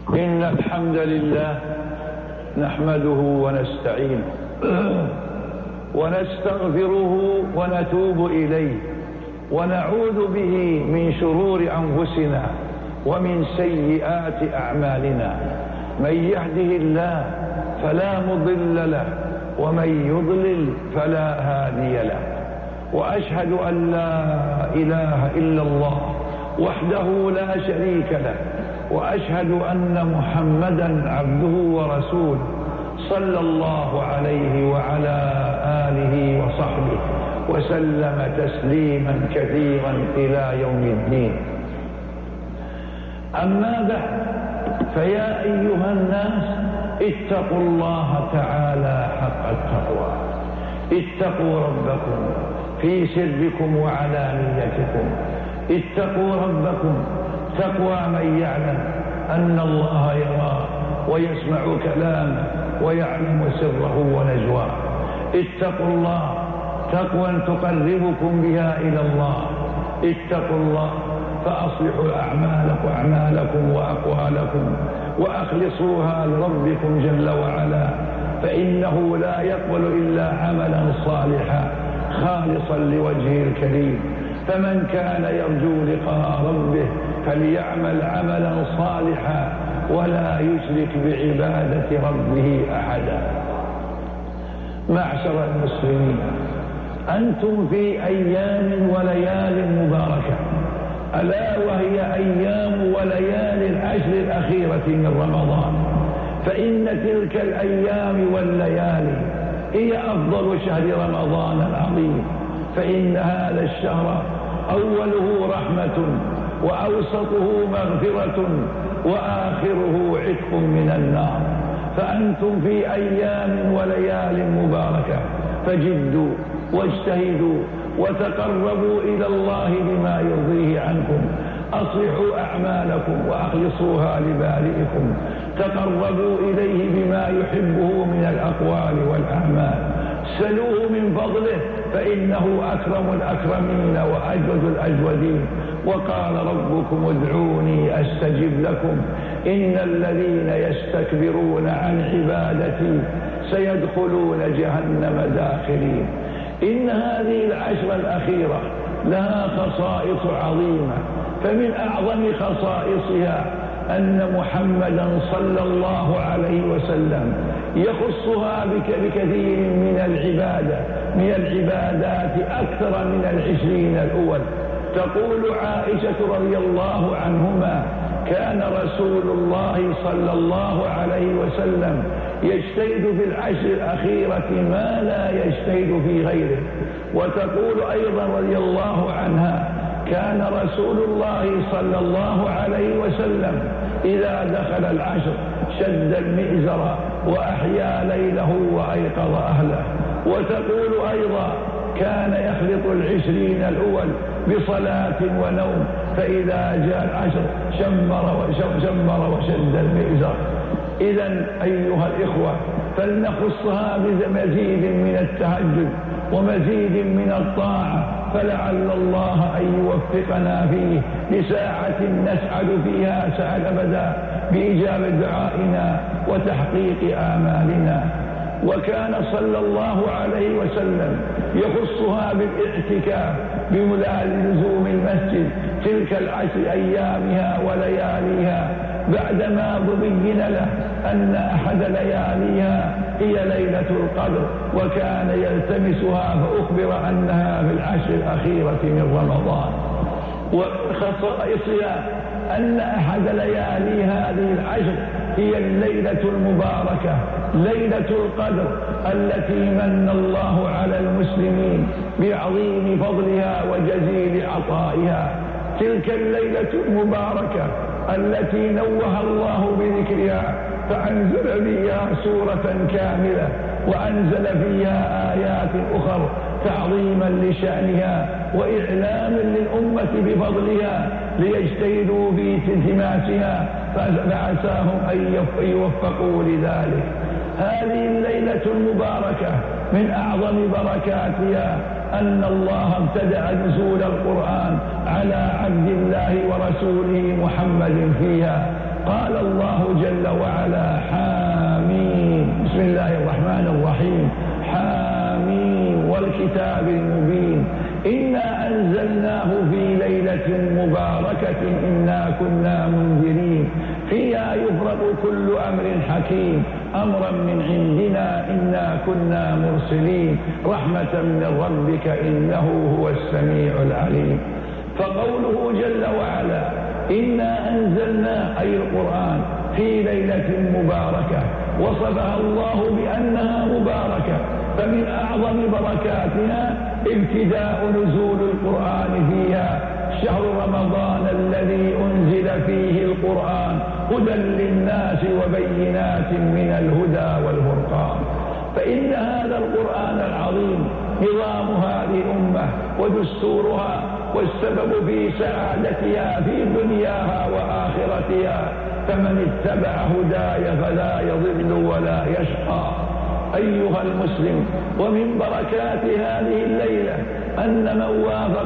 إن الحمد لله نحمده ونستعينه ونستغفره ونتوب إليه ونعوذ به من شرور أنفسنا ومن سيئات أعمالنا. من يهده الله فلا مضل له ومن يضلل فلا هادي له. وأشهد أن لا إله إلا الله وحده لا شريك له، وأشهد أن محمدا عبده ورسوله صلى الله عليه وعلى آله وصحبه وسلم تسليما كثيرا إلى يوم الدين. أما بعد، فيا أيها الناس اتقوا الله تعالى حق التقوى. اتقوا ربكم في سركم وعلانيتكم. اتقوا ربكم تقوى من يعلم أن الله يراه ويسمع كلامه ويعلم سره ونجواه. اتقوا الله تقوى تقربكم بها إلى الله. اتقوا الله فأصلحوا أعمالكم وأقوالكم وأخلصوها لربكم جل وعلا، فإنه لا يقبل إلا عملا صالحا خالصا لوجهه الكريم. فمن كان يرجو لقاء ربه فليعمل عملا صالحا ولا يشرك بعبادة ربه أحدا. معشر المسلمين، أنتم في أيام وليال مباركة، ألا وهي أيام وليالي العشر الأخيرة من رمضان. فإن تلك الأيام والليالي هي أفضل شهر رمضان العظيم. فإن هذا الشهر أوله رحمة وأوسطه مغفرة وآخره عتق من النار. فأنتم في أيام وليال مباركة، فجدوا واجتهدوا وتقربوا إلى الله بما يرضيه عنكم. أصلحوا أعمالكم وأخلصوها لبارئكم. تقربوا إليه بما يحبه من الأقوال والأعمال. سلوه من فضله فإنه أكرم الأكرمين وأجود الأجودين. وقال ربكم ادعوني أستجب لكم إن الذين يستكبرون عن عبادتي سيدخلون جهنم داخرين. إن هذه العشر الأخيرة لها خصائص عظيمة، فمن أعظم خصائصها أن محمدا صلى الله عليه وسلم يخصها بكثير من العبادات أكثر من 20 الأول. تقول عائشة رضي الله عنهما: كان رسول الله صلى الله عليه وسلم يجتهد في العشر الأخيرة ما لا يجتهد في غيره. وتقول أيضا رضي الله عنها: كان رسول الله صلى الله عليه وسلم إذا دخل العشر شد المئزر وأحيا ليله وأيقظ أهله. وتقول أيضا: كان يخلط 20 الأول بصلاة ونوم، فإذا جاء العشر شمر وشد المئزر. إذن أيها الإخوة، فلنخصها بمزيد من التهجد ومزيد من الطاعة، فلعل الله أن يوفقنا فيه لساعة نسعد فيها سعد أبدا بإجابة دعائنا وتحقيق آمالنا. وكان صلى الله عليه وسلم يخصها بالاعتكاف بلزوم المسجد تلك العشر أيامها ولياليها، بعدما بين له أن أحد لياليها هي ليلة القدر، وكان يلتمسها فأخبر أنها في العشر الأخيرة من رمضان. وخصائصها أن أحد ليالي هذه العشر هي الليلة المباركة ليلة القدر التي من الله على المسلمين بعظيم فضلها وجزيل عطائها. تلك الليلة المباركة التي نوه الله بذكرها فأنزل فيها سورة كاملة وأنزل فيها آيات أخر تعظيما لشأنها وإعلاما للأمة بفضلها ليجتهدوا في التماسها، فعساهم أن يوفقوا لذلك. هذه الليلة المباركة من أعظم بركاتها أن الله ابتدأ نزول القرآن على عبد الله ورسوله محمد فيها. قال الله والكتاب المبين إنا أنزلناه في ليلة مباركة إنا كنا منذرين فيها يفرق كل أمر حكيم أمرا من عندنا إنا كنا مرسلين رحمة من ربك إنه هو السميع العليم. فقوله جل وعلا إنا أنزلنا أي القرآن في ليلة مباركة وصفها الله بأنها مباركة، فمن أعظم بركاتها ابتداء نزول القرآن فيها شهر رمضان الذي أنزل فيه القرآن هدى للناس وبينات من الهدى والفرقان. فإن هذا القرآن العظيم نظام هذه الأمة ودستورها والسبب في سعادتها في دنياها وآخرتها، فمن اتبع هداي فلا يضل ولا يشقى. أيها المسلم، ومن بركات هذه الليلة أن من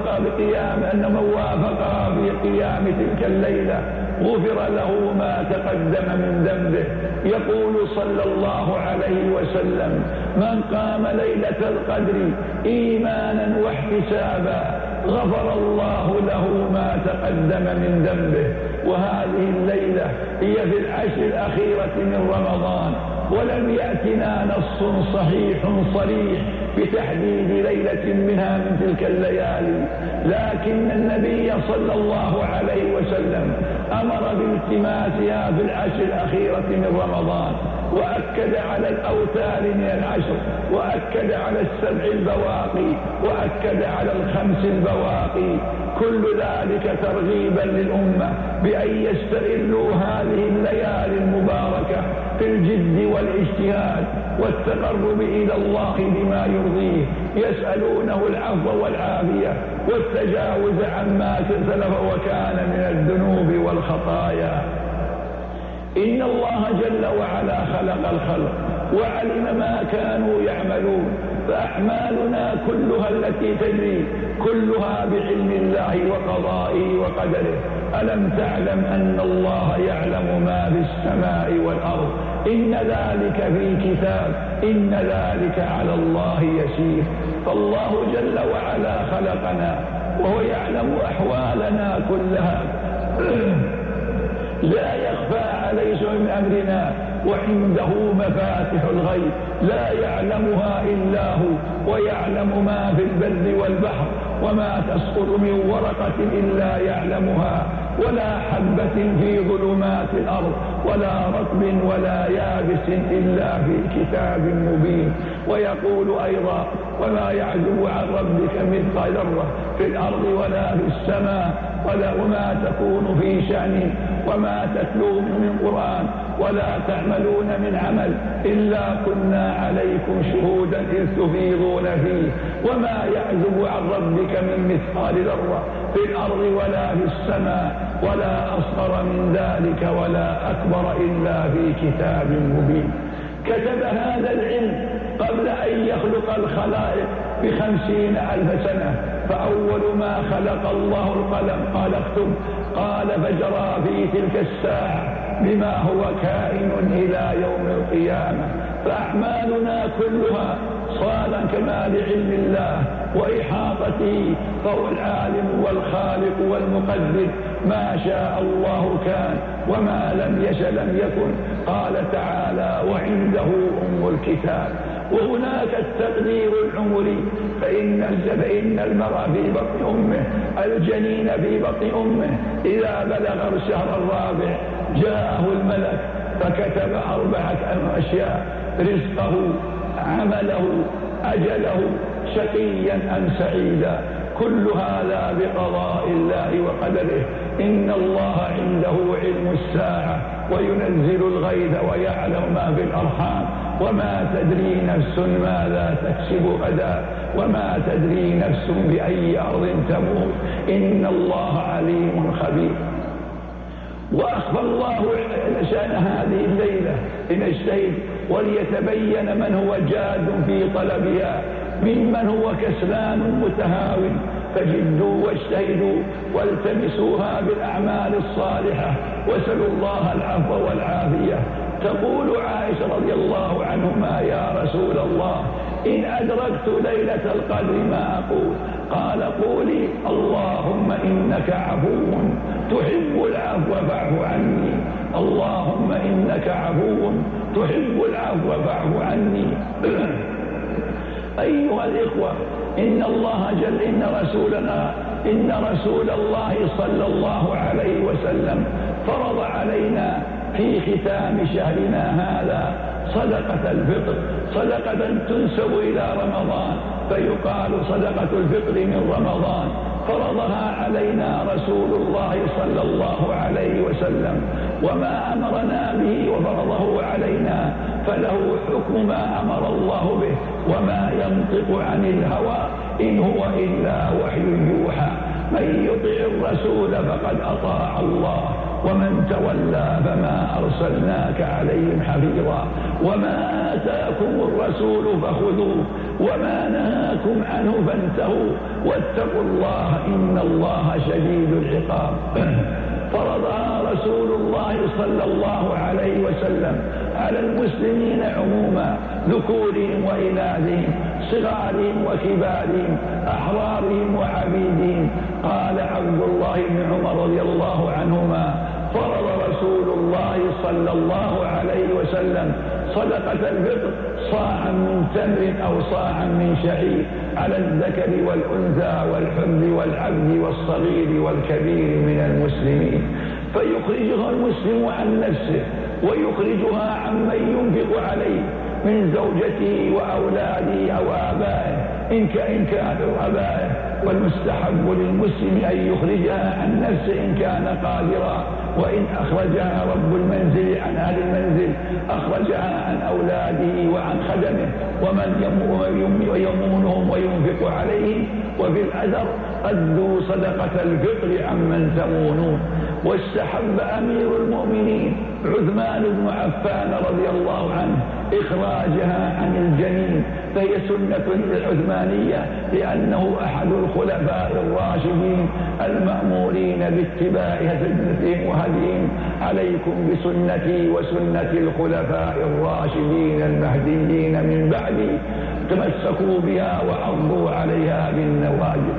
وافقها بقيام تلك الليلة غفر له ما تقدم من ذنبه. يقول صلى الله عليه وسلم من قام ليلة القدر إيمانا واحتسابا غفر الله له ما تقدم من ذنبه. وهذه الليلة هي في العشر الأخيرة من رمضان، ولم يأتنا نص صحيح صريح بتحديد ليلة منها من تلك الليالي، لكن النبي صلى الله عليه وسلم أمر بالتماسها في العشر الأخيرة من رمضان، وأكد على الأوتار من العشر، وأكد على السبع البواقي، وأكد على الخمس البواقي، كل ذلك ترغيبا للأمة بأن يستغلوا هذه الليالي المباركة في الجد والاجتهاد والتقرب إلى الله بما يرضيه، يسألونه العفو والعافية والتجاوز عما سلف وكان من الذنوب والخطايا. إن الله جل وعلا خلق الخلق وعلم ما كانوا يعملون، فأعمالنا كلها التي تجري كلها بعلم الله وقضائه وقدره. ألم تعلم أن الله يعلم ما في السماء والأرض؟ إن ذلك في كتاب إن ذلك على الله يسير. فالله جل وعلا خلقنا وهو يعلم أحوالنا كلها، لا يخفى عليه شيء من أمرنا، وعنده مفاتح الغيب لا يعلمها إلا هو، ويعلم ما في البر والبحر، وما تسقط من ورقة إلا يعلمها، ولا حبة في ظلمات الأرض ولا رطب ولا يابس إلا في كتاب مبين. ويقول أيضا وما يعزب عن ربك مثقال ذرة في الأرض ولا في السماء وما تكون في شأن وما تتلون من قرآن ولا تعملون من عمل إلا كنا عليكم شهودا إذ تفيضون فيه وما يعزب عن ربك من مثقال ذرة في الأرض ولا في السماء ولا أصغر من ذلك ولا أكبر إلا في كتاب مبين. كتب هذا العلم قبل أن يخلق الخلائق ب50,000 سنة، فأول ما خلق الله القلم قال اكتب، قال فجرى في تلك الساعة بما هو كائن إلى يوم القيامة. فأعمالنا كلها صار كمال علم الله وإحاطته، فهو العالم والخالق والمقدر، ما شاء الله كان وما لم يشأ لم يكن. قال تعالى وعنده أم الكتاب. وهناك التقدير العمري، فإن المرء في بطن أمه، الجنين في بطن أمه إذا بلغ الشهر الرابع جاءه الملك فكتب 4 أشياء: رزقه، عمله، أجله، شقيا أم سعيدا. كل هذا بقضاء الله وقدره. إن الله عنده علم الساعة وينزل الغيث ويعلم ما في الأرحام وما تدري نفس ماذا تكسب غدا وما تدري نفس بأي أرض تموت. إن الله عليم خبير. وأخفى الله شأن هذه الليلة لنجتهد وليتبين من هو جاد في طلبها ممن هو كسلان متهاون، فجدوا واجتهدوا والتمسوها بالأعمال الصالحة واسألوا الله العفو والعافية. تقول عائشة رضي الله عنهما: يا رسول الله إن أدركت ليلة القدر ما أقول؟ قال قولي اللهم إنك عفو تحب العفو فاعف عني، اللهم إنك عفو تحب العفو فاعف عني. أيها الإخوة، إن رسول الله صلى الله عليه وسلم فرض علينا في ختام شهرنا هذا صدقة الفطر، صدقة تنسب إلى رمضان فيقال صدقة الفطر من رمضان، فرضها علينا رسول الله صلى الله عليه وسلم، وما أمرنا به وفرضه علينا فله حكم ما أمر الله به، وما ينطق عن الهوى إن هو إلا وحي يوحى. من يطع الرسول فقد أطاع الله، ومن تولى فما أرسلناك عليهم حفيظا. وما آتاكم الرسول فخذوه وما نهاكم عنه فانتهوا واتقوا الله إن الله شديد العقاب. فرضها رسول الله صلى الله عليه وسلم على المسلمين عموما، ذكورهم وإناثهم، صغارهم وكبارهم، أحرارهم وعبيدهم. قال عبد الله بن عمر رضي الله عنهما: فرض رسول الله صلى الله عليه وسلم صدقة الفطر صاعا من تمر أو صاعا من شعير على الذكر والأنثى والحر والعبد والصغير والكبير من المسلمين، فيخرجها المسلم عن نفسه ويخرجها عمن ينفق عليه من زوجته وأولاده أو آبائه إن كانوا آبائه. والمستحب للمسلم أن يخرجها عن نفسه إن كان قادرا، وإن أخرجها رب المنزل عن أهل المنزل أخرجها عن أولاده وعن خدمه ومن يمونهم وينفق عليهم. وفي الأثر: أدوا صدقة الفطر عمن تمونون. واستحب أمير المؤمنين عثمان بن عفان رضي الله عنه إخراجها عن الجنين، فهي سنة عثمانية لأنه أحد الخلفاء الراشدين المأمورين باتباع سنتهم وهديهم. عليكم بسنتي وسنة الخلفاء الراشدين المهديين من بعدي، تمسكوا بها وعضوا عليها بالنواجذ.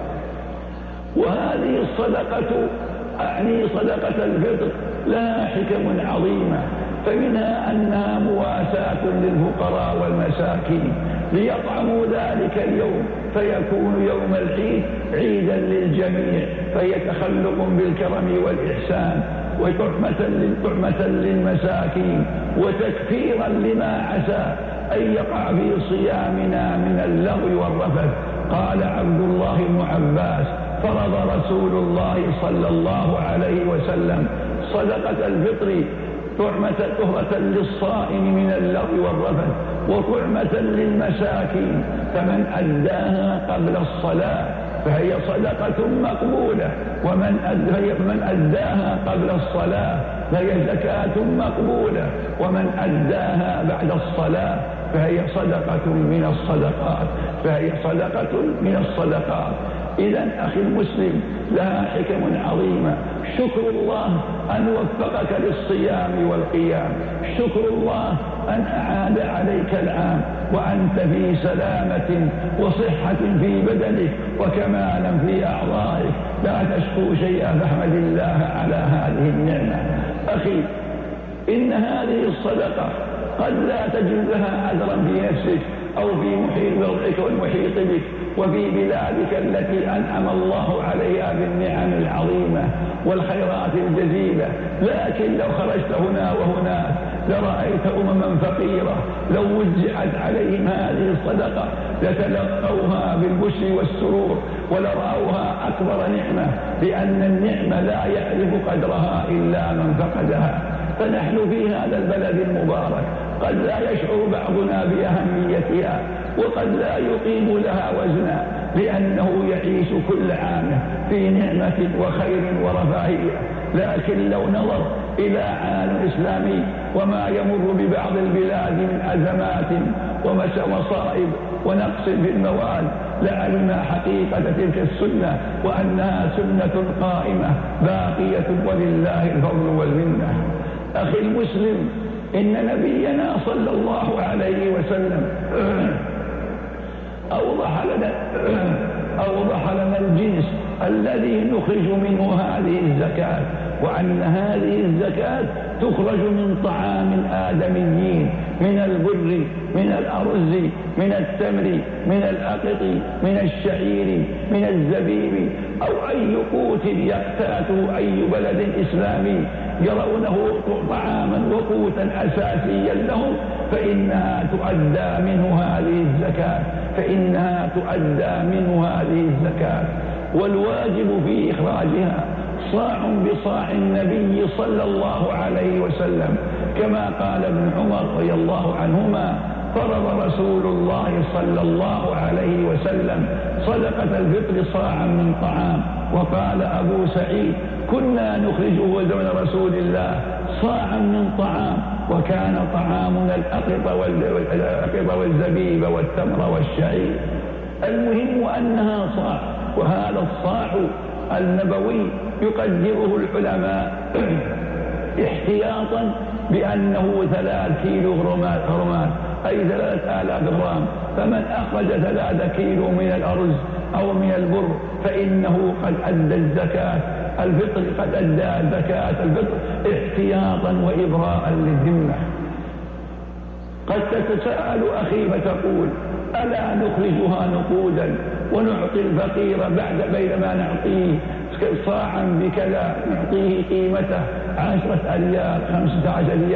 وهذه الصدقة أعني صدقة الفطر لها حكم عظيمة، فمنها أنها مواساة للفقراء والمساكين ليطعموا ذلك اليوم، فيكون يوم العيد عيدا للجميع، فهي تخلق بالكرم والإحسان وطعمة للمساكين وتكفيرا لما عسى أن يقع في صيامنا من اللغو والرفث. قال عبد الله بن عباس: فرض رسول الله صلى الله عليه وسلم صدقة الفطر طهرة للصائم من اللغو والرفث وطعمة للمساكين، فمن أداها قبل الصلاة فهي صدقة مقبولة، ومن أداها قبل الصلاة فهي زكاة مقبولة، ومن أداها بعد الصلاة فهي صدقة من الصدقات. إذن أخي المسلم، لها حكم عظيمة. شكر الله أن وفقك للصيام والقيام، شكر الله أن أعاد عليك العام وأنت في سلامة وصحة في بدنك وكمالا في أعضائك، لا تشكو شيئا فاحمد الله على هذه النعمة. أخي، إن هذه الصدقة قد لا تجد لها أجرا في نفسك أو في محيط وضعك والمحيط بك وفي بلادك التي أنعم الله عليها بالنعم العظيمة والخيرات الجزيلة، لكن لو خرجت هنا وهناك لرأيت أمما فقيرة لو وزعت عليهم هذه الصدقة لتلقوها بالبشر والسرور ولرأوها أكبر نعمة، لأن النعمة لا يعرف قدرها إلا من فقدها. فنحن في هذا البلد المبارك قد لا يشعر بعضنا بأهميتها وقد لا يقيم لها وزنا، لأنه يعيش كل عام في نعمة وخير ورفاهية. لكن لو نظر إلى عالم إسلامي وما يمر ببعض البلاد من أزمات ومصائب ونقص في المواد لعلم حقيقة تلك السنة وأنها سنة قائمة باقية ولله الفضل والمنة. أخي المسلم، إن نبينا صلى الله عليه وسلم أوضح لنا الجنس الذي نخرج منه هذه الزكاة، وأن هذه الزكاة تخرج من طعام الآدميين، من البر، من الأرز، من التمر، من الأقط، من الشعير، من الزبيب، أو أي قوت يقتاته أي بلد إسلامي يرونه طعاما وقوتا أساسيا لهم، فإنها تؤدى منه هذه الزكاة، والواجب في إخراجها صاع بصاع النبي صلى الله عليه وسلم، كما قال ابن عمر رضي الله عنهما: فرض رسول الله صلى الله عليه وسلم صدقة الفطر صاعا من طعام. وقال أبو سعيد: كنا نخرجه زمن رسول الله صاعا من طعام، وكان طعامنا الأقط والزبيب والتمر والشعير. المهم أنها صاع، وهذا الصاع النبوي يقدره العلماء احتياطا بأنه 3 كيلو غرمات، أي 3000 غرام. فمن أخرج 3 كيلو من الأرز أو من البر فإنه قد أدى الزكاة الفطر، قد أدى زكاة الفطر احتياطا وإبراء للذمة. قد تتساءل أخي فتقول: ألا نخرجها نقودا ونعطي الفقير بينما نعطيه صاعا بكذا نعطيه قيمته 10 أريال 15 أريال؟